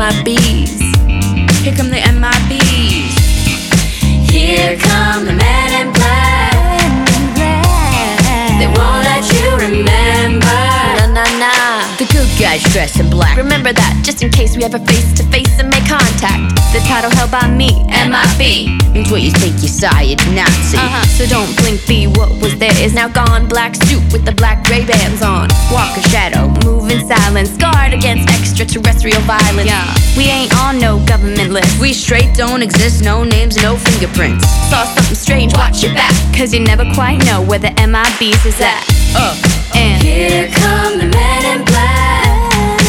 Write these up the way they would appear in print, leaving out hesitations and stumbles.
MIBs. Here come the MIBs. Here come the men in black. They won't let you remember. Nah. The good guys dress in black. Remember that, just in case we ever face to face and make contact. The title held by me, MIB, means what you think you saw, you Nazi. So don't blink, be what was there is now gone. Black suit with the black Ray-Bans on. Walk a shadow, move in silence. Guard against extraterrestrial violence. We ain't on no government list. We straight don't exist, no names, no fingerprints. Saw something strange, watch your back, cause you never quite know where the MIBs is at. And here come the men in black.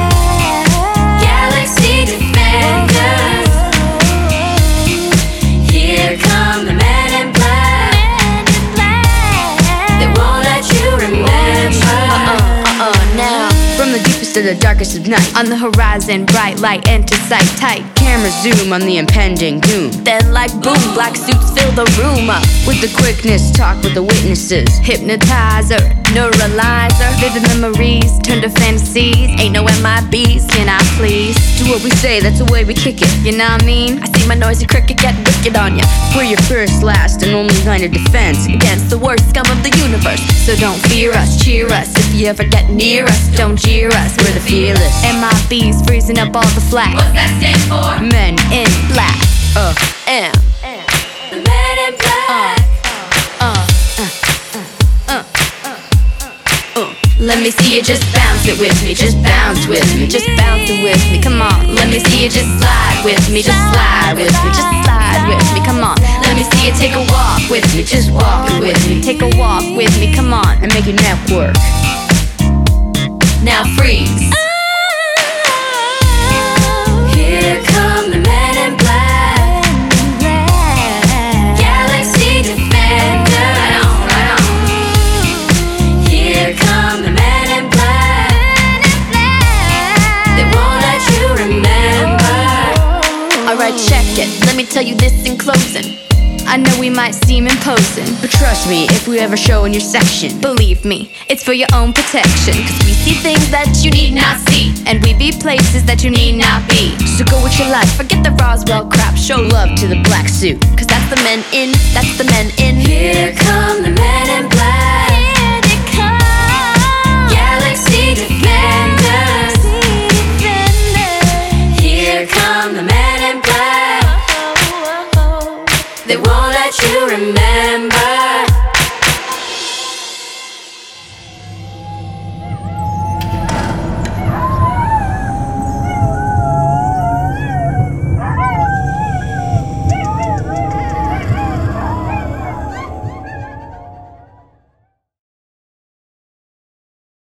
Galaxy defenders. Here come the men in black. They won't let you remember. Now, from the deepest to the darkest of night, on the horizon, bright light enter sight. Tight camera zoom on the impending doom. Then like boom, black suits fill the room up with the quickness, talk with the witnesses. Hypnotizer, neuralizer, vivid memories turn to fantasies. Ain't no MIBs, can I please? Do what we say, that's the way we kick it. You know what I mean? I see my noisy cricket get wicked on ya. We're your first, last, and only line of defense against the worst scum of the universe. So don't fear us, cheer us. If you ever get near us, don't jeer us. We're the fearless MIBs, freezing up all the flack. What's that stand for? Men in black. The men in black. Let me see you just bounce it with me, just bounce with me, just bounce it with me, come on. Let me see you just slide with me, just slide with me, just slide with me, come on. Let me see you take a walk with me, just walk it with me. Take a walk with me, come on, and make your neck work. Now freeze. Here come the men in black. Galaxy defenders. Right on. Here come the men in black. They won't let you remember. Alright, check it, let me tell you this in closing. I know we might seem imposing, but trust me, if we ever show in your section, believe me, it's for your own protection. Cause we see things that you need not see, and we be places that you need not be. So go with your life, forget the Roswell crap. Show love to the black suit, cause that's the men in, that's the men in. Here come the men in black. Here they come. Galaxy defenders. Here come the men in black. They won't let you remember.